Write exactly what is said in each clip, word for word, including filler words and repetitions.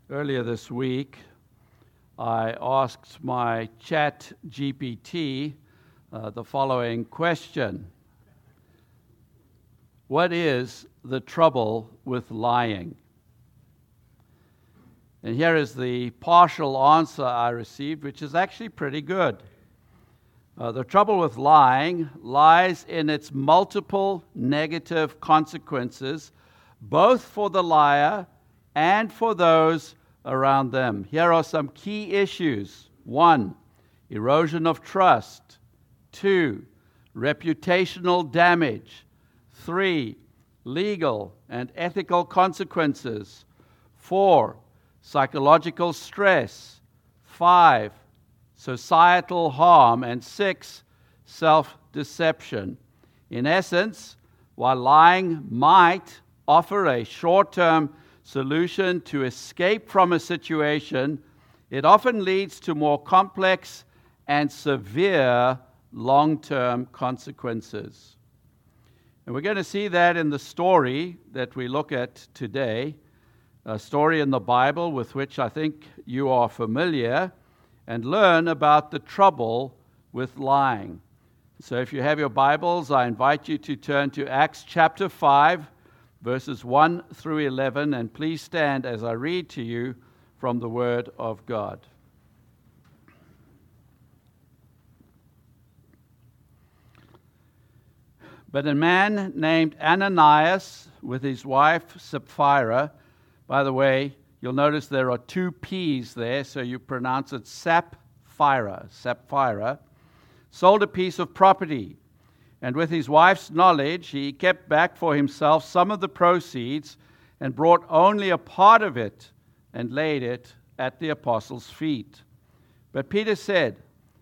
Earlier this week, I asked my Chat G P T uh, the following question. What is the trouble with lying? And here is the partial answer I received, which is actually pretty good. Uh, the trouble with lying lies in its multiple negative consequences, both for the liar and for those around them. Here are some key issues. One, erosion of trust. Two, reputational damage. Three, legal and ethical consequences. Four, psychological stress. Five, societal harm. And six, self-deception. In essence, while lying might offer a short-term solution to escape from a situation, it often leads to more complex and severe long-term consequences. And we're going to see that in the story that we look at today, a story in the Bible with which I think you are familiar, and learn about the trouble with lying. So if you have your Bibles, I invite you to turn to Acts chapter five, verses one through eleven, and please stand as I read to you from the Word of God. But a man named Ananias, with his wife Sapphira, by the way, you'll notice there are two P's there, so you pronounce it Sapphira, Sapphira, sold a piece of property. And with his wife's knowledge, he kept back for himself some of the proceeds and brought only a part of it and laid it at the apostles' feet. But Peter said,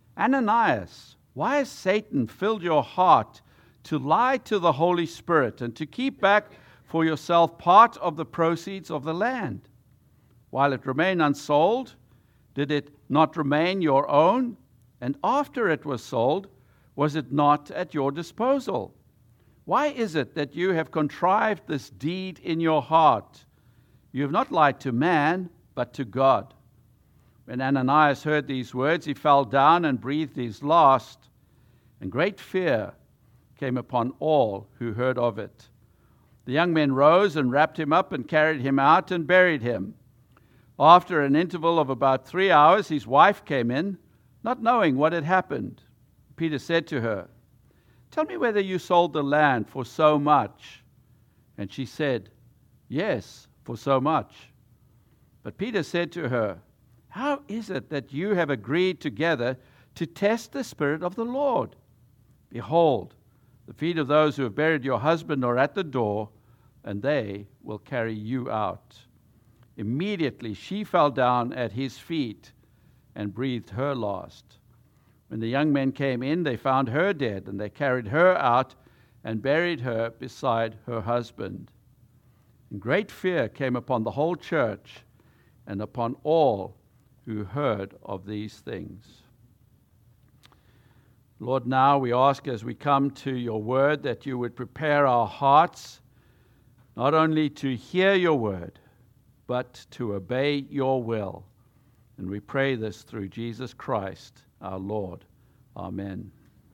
Ananias, why has Satan filled your heart to lie to the Holy Spirit and to keep back for yourself part of the proceeds of the land? While it remained unsold, did it not remain your own? And after it was sold, was it not at your disposal? Why is it that you have contrived this deed in your heart? You have not lied to man, but to God. When Ananias heard these words, he fell down and breathed his last, and great fear came upon all who heard of it. The young men rose and wrapped him up and carried him out and buried him. After an interval of about three hours, his wife came in, not knowing what had happened. Peter said to her, Tell me whether you sold the land for so much. And she said, Yes, for so much. But Peter said to her, How is it that you have agreed together to test the Spirit of the Lord? Behold, the feet of those who have buried your husband are at the door, and they will carry you out. Immediately she fell down at his feet and breathed her last. When the young men came in, they found her dead, and they carried her out and buried her beside her husband. And great fear came upon the whole church and upon all who heard of these things. Lord, now we ask as we come to your word that you would prepare our hearts not only to hear your word, but to obey your will. And we pray this through Jesus Christ, our Lord. Amen.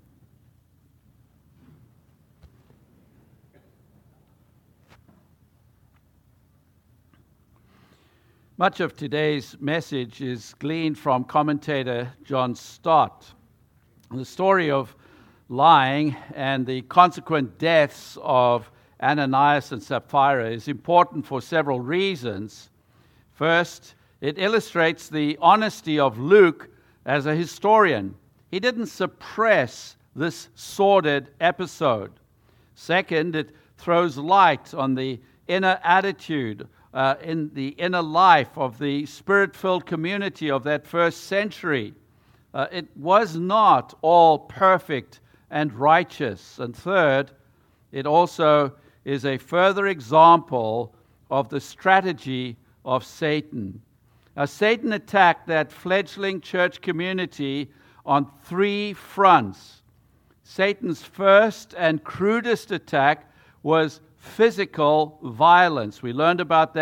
Much of today's message is gleaned from commentator John Stott. The story of lying and the consequent deaths of Ananias and Sapphira is important for several reasons. First, it illustrates the honesty of Luke as a historian. He didn't suppress this sordid episode. Second, it throws light on the inner attitude, uh, in the inner life of the spirit-filled community of that first century. Uh, it was not all perfect and righteous. And third, it also is a further example of the strategy of Satan. Now, Satan attacked that fledgling church community on three fronts. Satan's first and crudest attack was physical violence. We learned about that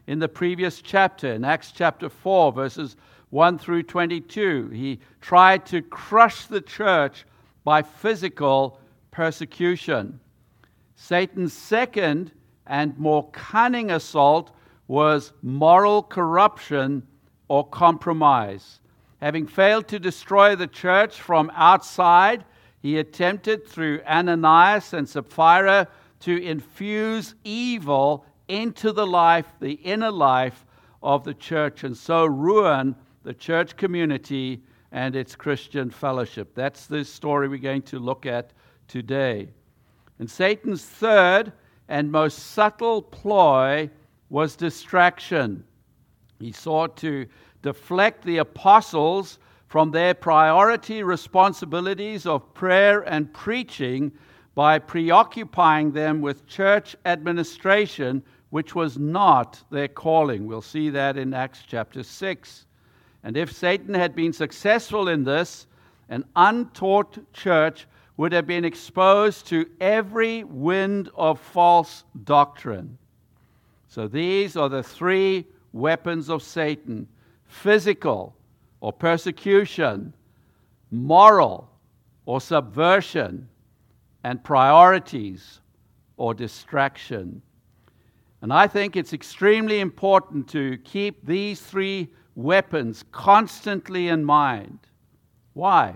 in the previous chapter, in Acts chapter four, verses one through twenty-two. He tried to crush the church by physical persecution. Satan's second and more cunning assault was moral corruption or compromise. Having failed to destroy the church from outside, he attempted through Ananias and Sapphira to infuse evil into the life, the inner life of the church, and so ruin the church community and its Christian fellowship. That's the story we're going to look at today. And Satan's third and most subtle ploy was distraction. He sought to deflect the apostles from their priority responsibilities of prayer and preaching by preoccupying them with church administration, which was not their calling. We'll see that in Acts chapter six. And if Satan had been successful in this, an untaught church would have been exposed to every wind of false doctrine. So these are the three weapons of Satan: physical or persecution, moral or subversion, and priorities or distraction. And I think it's extremely important to keep these three weapons constantly in mind. Why?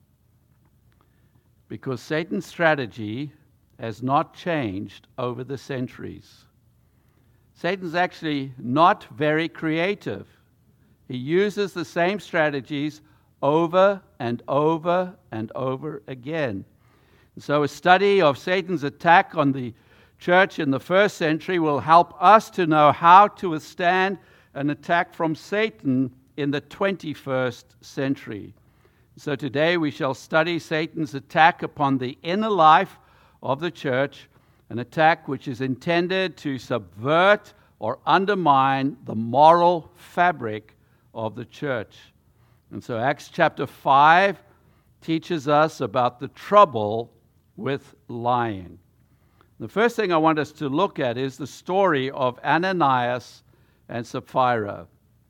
Because Satan's strategy has not changed over the centuries. Satan's actually not very creative. He uses the same strategies over and over and over again. And so a study of Satan's attack on the church in the first century will help us to know how to withstand an attack from Satan in the twenty-first century. So today we shall study Satan's attack upon the inner life of the church, an attack which is intended to subvert or undermine the moral fabric of the church. And so Acts chapter five teaches us about the trouble with lying. The first thing I want us to look at is the story of Ananias and Sapphira.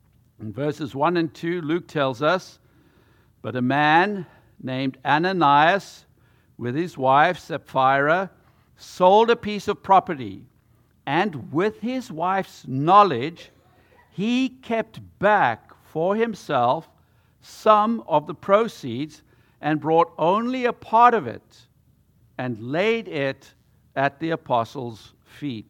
In verses one and two, Luke tells us, "But a man named Ananias, with his wife Sapphira, sold a piece of property, and with his wife's knowledge, he kept back for himself some of the proceeds and brought only a part of it and laid it at the apostles' feet."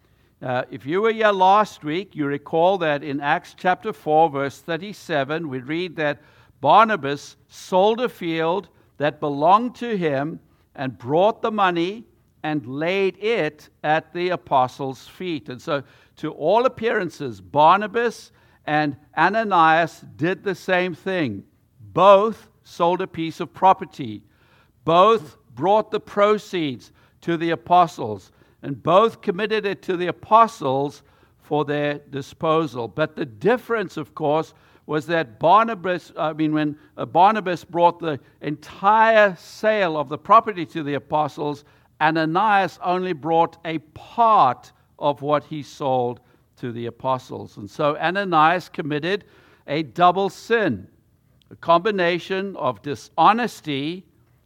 Uh, if you were here last week, you recall that in Acts chapter four, verse thirty-seven, we read that Barnabas sold a field that belonged to him and brought the money and laid it at the apostles' feet. And so, to all appearances, Barnabas and Ananias did the same thing. Both sold a piece of property. Both brought the proceeds to the apostles, and both committed it to the apostles for their disposal. But the difference, of course, was that Barnabas, I mean, when Barnabas brought the entire sale of the property to the apostles, Ananias only brought a part of what he sold to the apostles. And so Ananias committed a double sin, a combination of dishonesty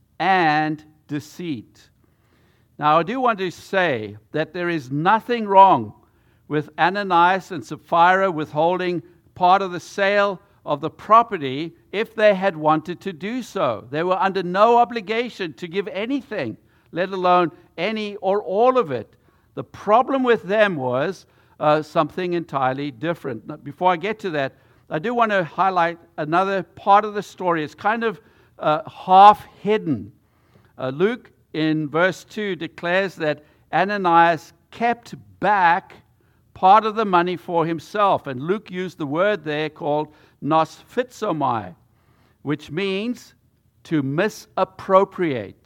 and deceit. Now, I do want to say that there is nothing wrong with Ananias and Sapphira withholding part of the sale of the property if they had wanted to do so. They were under no obligation to give anything, let alone any or all of it. The problem with them was uh, something entirely different. Now, before I get to that, I do want to highlight another part of the story. It's kind of uh, half hidden. Uh, Luke in verse two declares that Ananias kept back part of the money for himself. And Luke used the word there called nosphizomai, which means to misappropriate.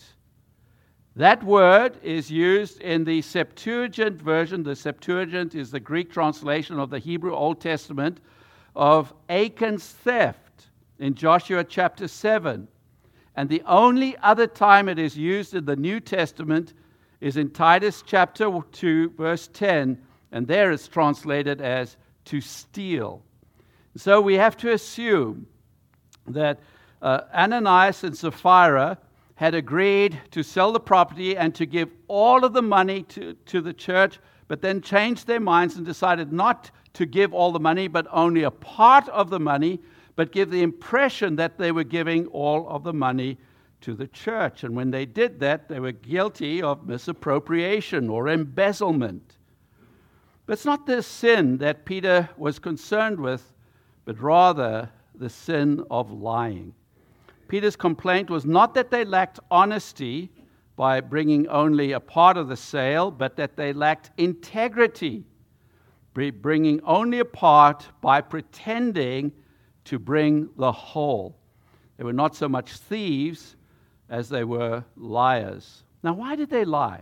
That word is used in the Septuagint version. The Septuagint is the Greek translation of the Hebrew Old Testament of Achan's theft in Joshua chapter seven. And the only other time it is used in the New Testament is in Titus chapter two, verse ten, and there it's translated as to steal. So we have to assume that uh, Ananias and Sapphira had agreed to sell the property and to give all of the money to, to the church, but then changed their minds and decided not to give all the money, but only a part of the money, but give the impression that they were giving all of the money to the church. And when they did that, they were guilty of misappropriation or embezzlement. But it's not this sin that Peter was concerned with, but rather the sin of lying. Peter's complaint was not that they lacked honesty by bringing only a part of the sale, but that they lacked integrity, bringing only a part by pretending to bring the whole. They were not so much thieves as they were liars. Now, why did they lie?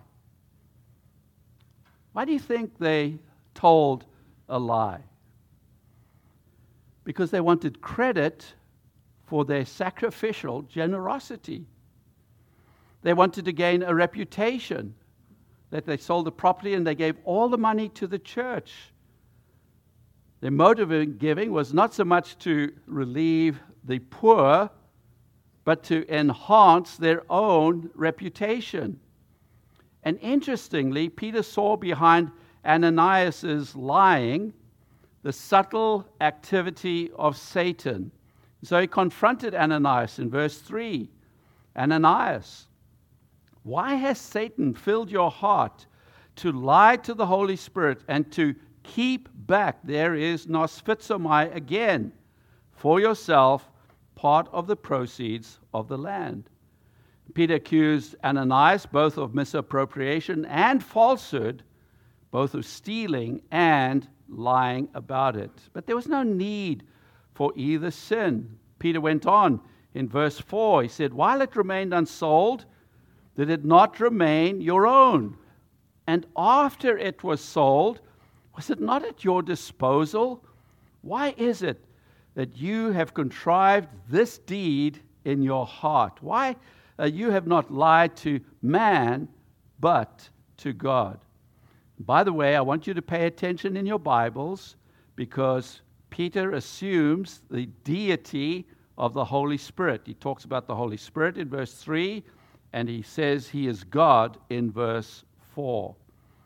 Why do you think they told a lie? Because they wanted credit for their sacrificial generosity. They wanted to gain a reputation that they sold the property and they gave all the money to the church. Their motive in giving was not so much to relieve the poor, but to enhance their own reputation. And interestingly, Peter saw behind Ananias' lying the subtle activity of Satan. So he confronted Ananias in verse three. Ananias, why has Satan filled your heart to lie to the Holy Spirit and to keep back, there is nosphizomai again, for yourself part of the proceeds of the land? Peter accused Ananias both of misappropriation and falsehood, both of stealing and lying about it. But there was no need for either sin. Peter went on in verse four. He said, while it remained unsold, did it not remain your own? And after it was sold, was it not at your disposal? Why is it that you have contrived this deed in your heart? Why uh, you have not lied to man, but to God? By the way, I want you to pay attention in your Bibles, because Peter assumes the deity of the Holy Spirit. He talks about the Holy Spirit in verse three, and he says he is God in verse four.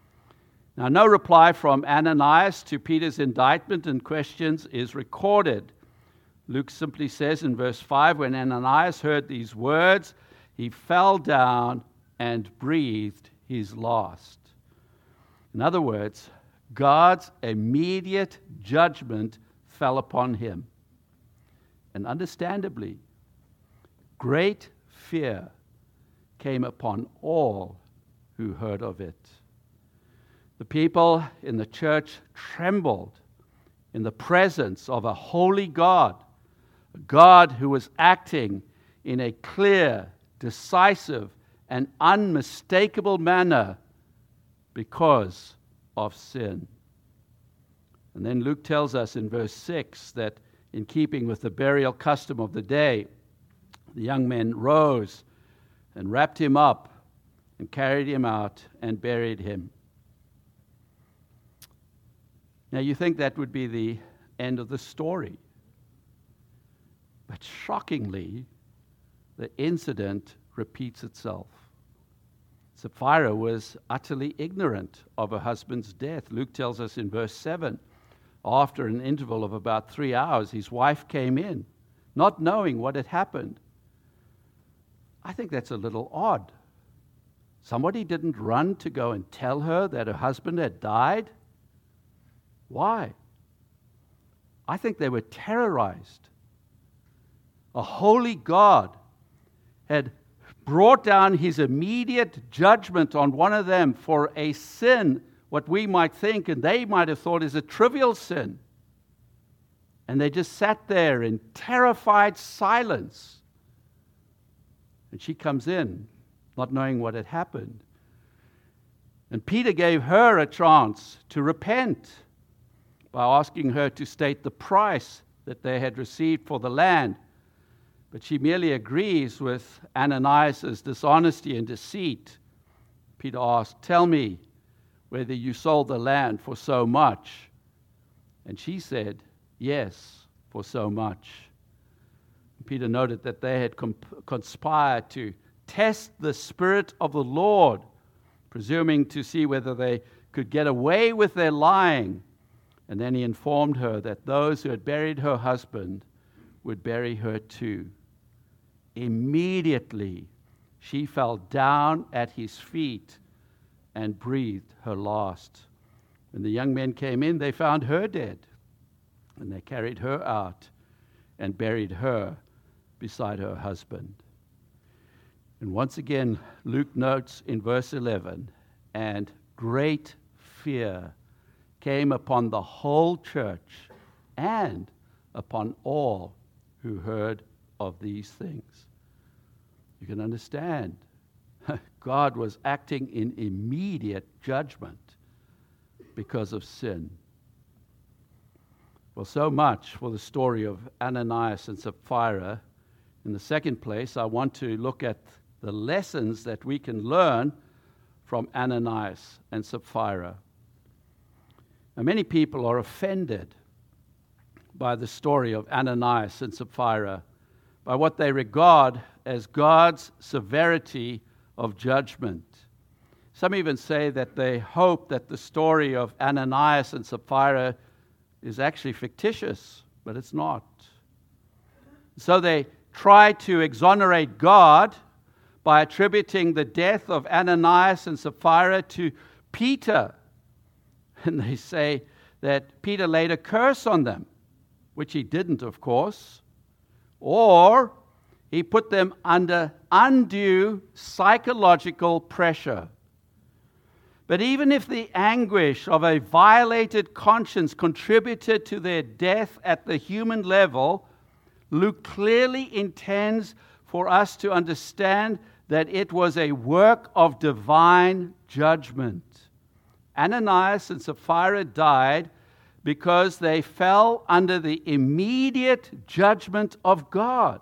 Now, no reply from Ananias to Peter's indictment and questions is recorded. Luke simply says in verse five, when Ananias heard these words, he fell down and breathed his last. In other words, God's immediate judgment fell upon him. And understandably, great fear came upon all who heard of it. The people in the church trembled in the presence of a holy God, a God who was acting in a clear, decisive, and unmistakable manner because of sin. And then Luke tells us in verse six that in keeping with the burial custom of the day, the young men rose and wrapped him up and carried him out and buried him. Now, you think that would be the end of the story. But shockingly, the incident repeats itself. Sapphira was utterly ignorant of her husband's death. Luke tells us in verse seven, after an interval of about three hours, his wife came in, not knowing what had happened. I think that's a little odd. Somebody didn't run to go and tell her that her husband had died. Why? I think they were terrorized. A holy God had brought down his immediate judgment on one of them for a sin, what we might think and they might have thought is a trivial sin. And they just sat there in terrified silence. And she comes in, not knowing what had happened. And Peter gave her a chance to repent by asking her to state the price that they had received for the land. But she merely agrees with Ananias' dishonesty and deceit. Peter asked, tell me whether you sold the land for so much. And she said, yes, for so much. Peter noted that they had comp- conspired to test the Spirit of the Lord, presuming to see whether they could get away with their lying. And then he informed her that those who had buried her husband would bury her too. Immediately, she fell down at his feet and breathed her last. When the young men came in, they found her dead, and they carried her out and buried her beside her husband. And once again, Luke notes in verse eleven, and great fear came upon the whole church and upon all who heard of these things. You can understand, God was acting in immediate judgment because of sin. Well, so much for the story of Ananias and Sapphira. In the second place, I want to look at the lessons that we can learn from Ananias and Sapphira. Now, many people are offended by the story of Ananias and Sapphira, by what they regard as God's severity of judgment. Some even say that they hope that the story of Ananias and Sapphira is actually fictitious, but it's not. So they try to exonerate God by attributing the death of Ananias and Sapphira to Peter. And they say that Peter laid a curse on them, which he didn't, of course. Or he put them under undue psychological pressure. But even if the anguish of a violated conscience contributed to their death at the human level, Luke clearly intends for us to understand that it was a work of divine judgment. Ananias and Sapphira died because they fell under the immediate judgment of God.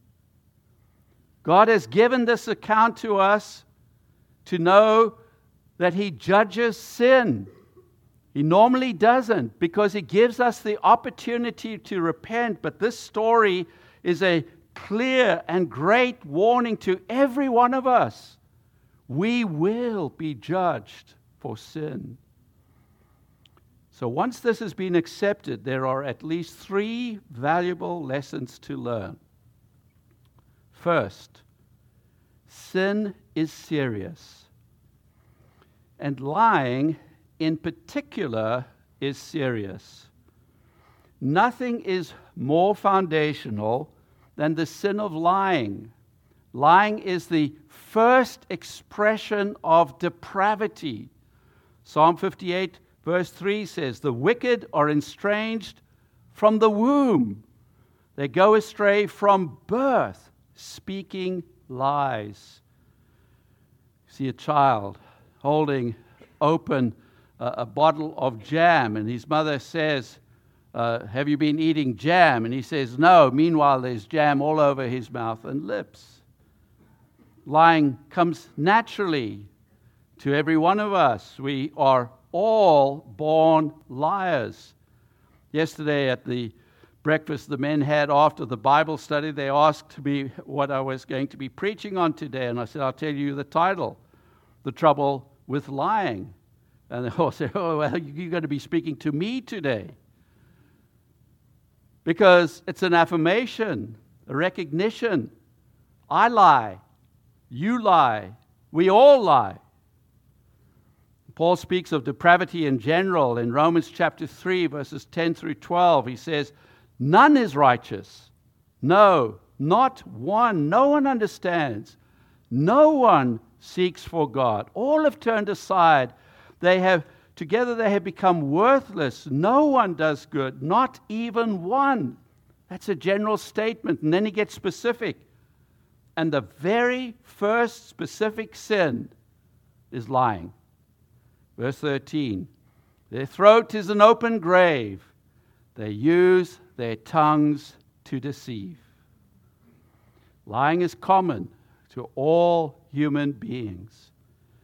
God has given this account to us to know that He judges sin. He normally doesn't, because He gives us the opportunity to repent. But this story is a clear and great warning to every one of us. We will be judged for sin. So once this has been accepted, there are at least three valuable lessons to learn. First, sin is serious. And lying, in particular, is serious. Nothing is more foundational than the sin of lying. Lying is the first expression of depravity. Psalm fifty-eight, verse three says, "The wicked are estranged from the womb. They go astray from birth, speaking lies." See a child holding open uh, a bottle of jam, and his mother says, uh, "Have you been eating jam?" And he says, "No." Meanwhile, there's jam all over his mouth and lips. Lying comes naturally to every one of us. We are all born liars. Yesterday at the breakfast the men had after the Bible study, they asked me what I was going to be preaching on today, and I said, "I'll tell you the title, The Trouble with Lying." And they all said, "Oh, well, you're going to be speaking to me today." Because it's an affirmation, a recognition. I lie. You lie. We all lie. Paul speaks of depravity in general in Romans chapter three, verses ten through twelve. He says, "None is righteous. No, not one. No one understands. No one seeks for God. All have turned aside. They have, together they have become worthless. No one does good, not even one." That's a general statement. And then he gets specific. And the very first specific sin is lying. Verse thirteen, "Their throat is an open grave. They use their tongues to deceive." Lying is common to all human beings.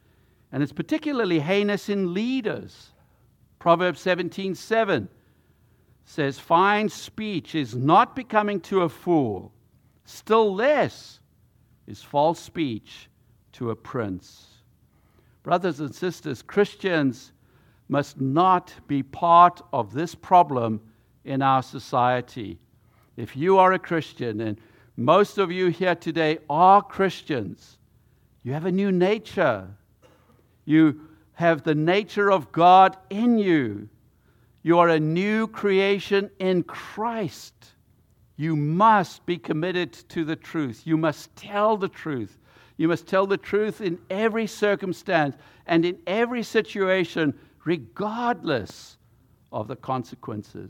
And it's particularly heinous in leaders. Proverbs seventeen seven, says, fine speech is not becoming to a fool. Still less is false speech to a prince. Brothers and sisters, Christians must not be part of this problem in our society. If you are a Christian, and most of you here today are Christians, you have a new nature. You have the nature of God in you. You are a new creation in Christ. You must be committed to the truth. You must tell the truth. You must tell the truth in every circumstance and in every situation, regardless of the consequences.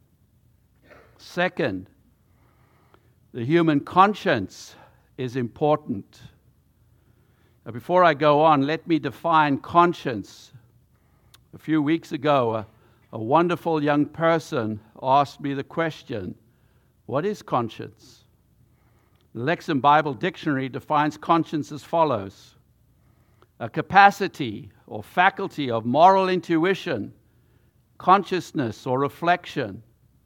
Second, the human conscience is important. Now, before I go on, let me define conscience. A few weeks ago, a, a wonderful young person asked me the question, what is conscience? The Lexham Bible Dictionary defines conscience as follows: a capacity or faculty of moral intuition, consciousness or reflection,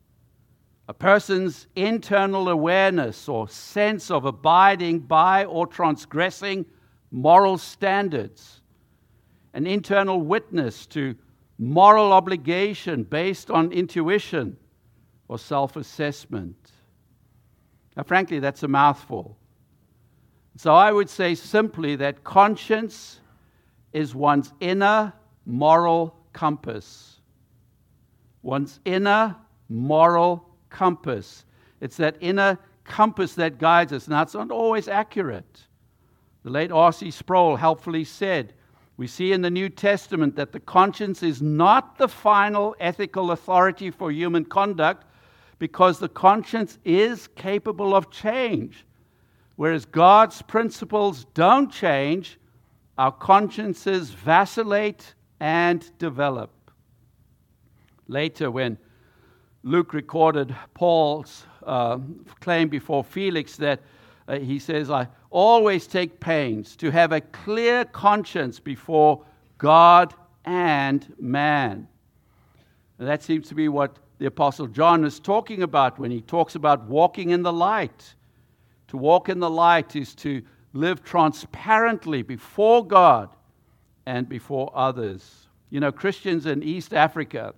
a person's internal awareness or sense of abiding by or transgressing moral standards, an internal witness to moral obligation based on intuition or self-assessment. Now, frankly, that's a mouthful. So I would say simply that conscience is one's inner moral compass. One's inner moral compass. It's that inner compass that guides us. Now, it's not always accurate. The late R C Sproul helpfully said, we see in the New Testament that the conscience is not the final ethical authority for human conduct, because the conscience is capable of change. Whereas God's principles don't change, our consciences vacillate and develop. Later, when Luke recorded Paul's uh, claim before Felix that uh, he says, I always take pains to have a clear conscience before God and man. And that seems to be what the Apostle John is talking about when he talks about walking in the light. To walk in the light is to live transparently before God and before others. You know, Christians in East Africa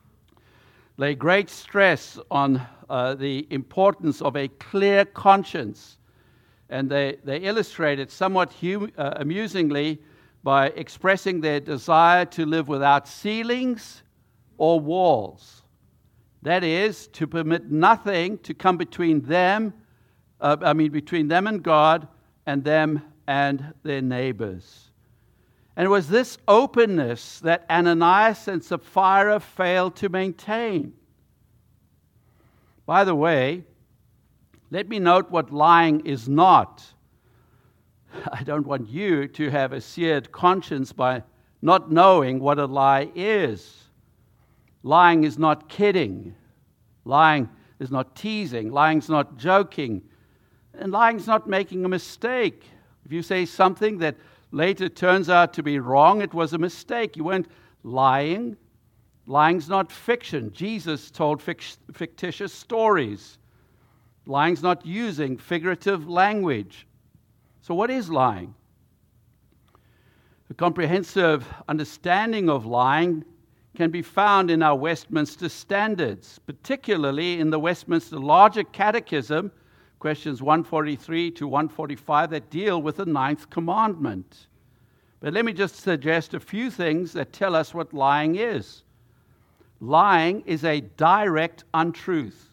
lay great stress on uh, the importance of a clear conscience. And they, they illustrate it somewhat hum- uh, amusingly by expressing their desire to live without ceilings or walls. That is, to permit nothing to come between them, uh, I mean, between them and God, and them and their neighbors. And it was this openness that Ananias and Sapphira failed to maintain. By the way, let me note what lying is not. I don't want you to have a seared conscience by not knowing what a lie is. Lying is not kidding. Lying is not teasing. Lying is not joking. And lying is not making a mistake. If you say something that later turns out to be wrong, it was a mistake. You weren't lying. Lying's not fiction. Jesus told fict- fictitious stories. Lying's not using figurative language. So what is lying? A comprehensive understanding of lying can be found in our Westminster Standards, particularly in the Westminster Larger Catechism, questions one forty-three to one forty-five, that deal with the ninth commandment. But let me just suggest a few things that tell us what lying is. Lying is a direct untruth.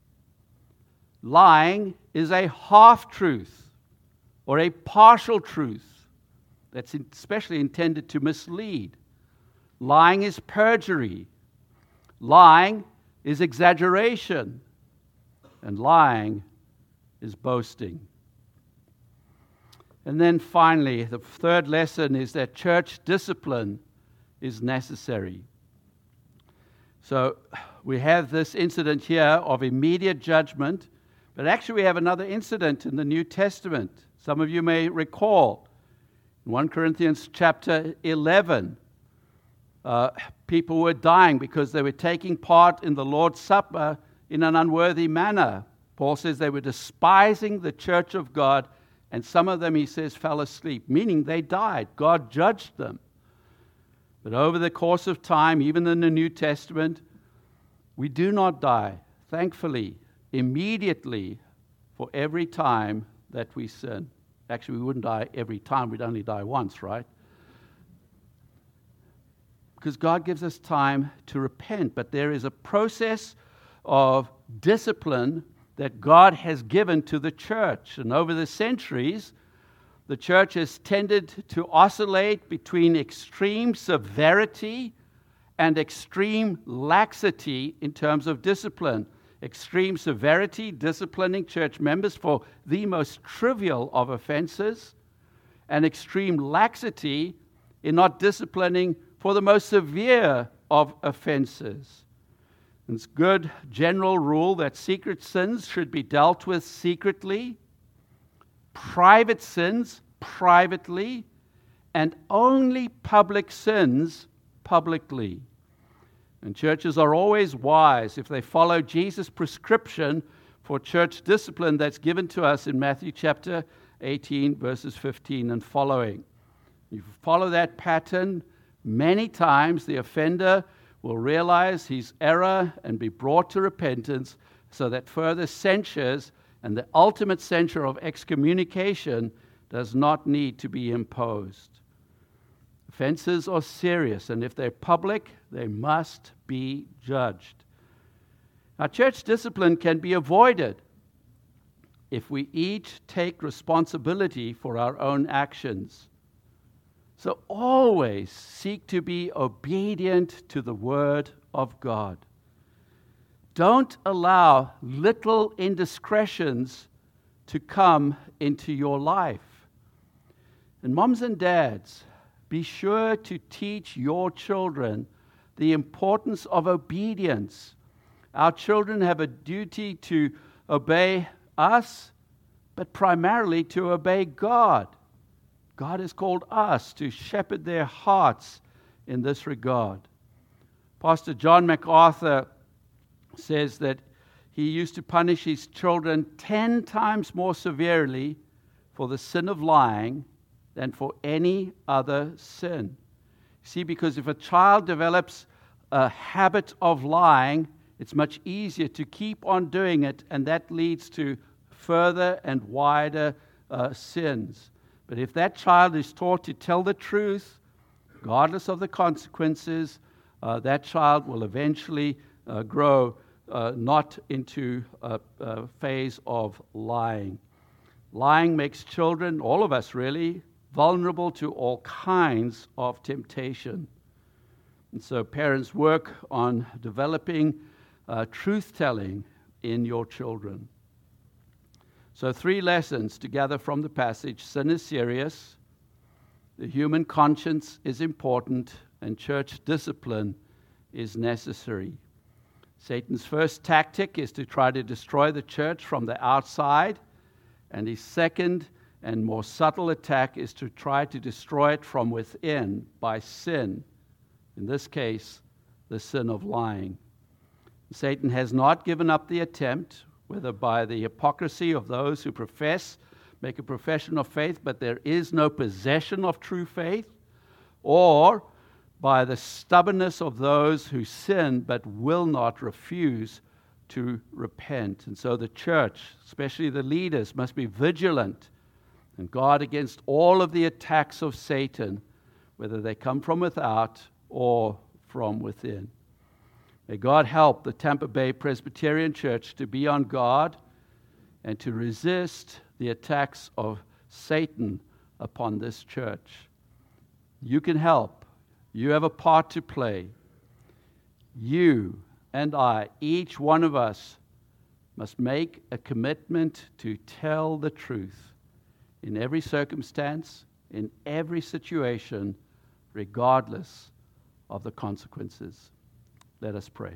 Lying is a half-truth or a partial truth that's especially intended to mislead. Lying is perjury. Lying is exaggeration. And lying is boasting. And then finally, the third lesson is that church discipline is necessary. So we have this incident here of immediate judgment, but actually we have another incident in the New Testament. Some of you may recall in First Corinthians chapter eleven, uh, people were dying because they were taking part in the Lord's Supper in an unworthy manner. Paul says they were despising the church of God, and some of them, he says, fell asleep, meaning they died. God judged them. But over the course of time, even in the New Testament, we do not die, thankfully, immediately for every time that we sin. Actually, we wouldn't die every time. We'd only die once, right? Because God gives us time to repent. But there is a process of discipline that God has given to the church. And over the centuries, the church has tended to oscillate between extreme severity and extreme laxity in terms of discipline. Extreme severity, disciplining church members for the most trivial of offenses, and extreme laxity in not disciplining for the most severe of offenses. It's a good general rule that secret sins should be dealt with secretly, private sins privately, and only public sins publicly. And churches are always wise if they follow Jesus' prescription for church discipline that's given to us in Matthew chapter eighteen, verses fifteen and following. If you follow that pattern, many times the offender will realize his error and be brought to repentance, so that further censures and the ultimate censure of excommunication does not need to be imposed. Offenses are serious, and if they're public, they must be judged. Now, church discipline can be avoided if we each take responsibility for our own actions. So always seek to be obedient to the Word of God. Don't allow little indiscretions to come into your life. And moms and dads, be sure to teach your children the importance of obedience. Our children have a duty to obey us, but primarily to obey God. God has called us to shepherd their hearts in this regard. Pastor John MacArthur says that he used to punish his children ten times more severely for the sin of lying than for any other sin. See, because if a child develops a habit of lying, it's much easier to keep on doing it, and that leads to further and wider uh, sins. But if that child is taught to tell the truth, regardless of the consequences, uh, that child will eventually uh, grow uh, not into a, a phase of lying. Lying makes children, all of us really, vulnerable to all kinds of temptation. And so parents work on developing uh, truth-telling in your children. So three lessons to gather from the passage. Sin is serious, the human conscience is important, and church discipline is necessary. Satan's first tactic is to try to destroy the church from the outside, and his second and more subtle attack is to try to destroy it from within by sin. In this case, the sin of lying. Satan has not given up the attempt, whether by the hypocrisy of those who profess, make a profession of faith, but there is no possession of true faith, or by the stubbornness of those who sin but will not refuse to repent. And so the church, especially the leaders, must be vigilant and guard against all of the attacks of Satan, whether they come from without or from within. May God help the Tampa Bay Presbyterian Church to be on guard and to resist the attacks of Satan upon this church. You can help. You have a part to play. You and I, each one of us, must make a commitment to tell the truth in every circumstance, in every situation, regardless of the consequences. Let us pray.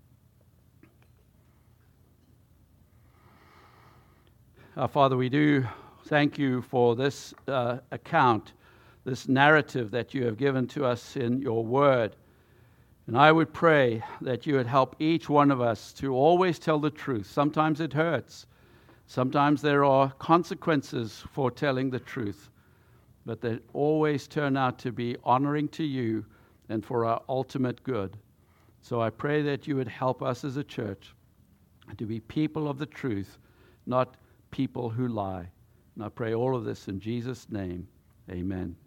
Our Father, we do thank you for this uh, account, this narrative that you have given to us in your word. And I would pray that you would help each one of us to always tell the truth. Sometimes it hurts. Sometimes there are consequences for telling the truth. But they always turn out to be honoring to you and for our ultimate good. So I pray that you would help us as a church to be people of the truth, not people who lie. And I pray all of this in Jesus' name. Amen.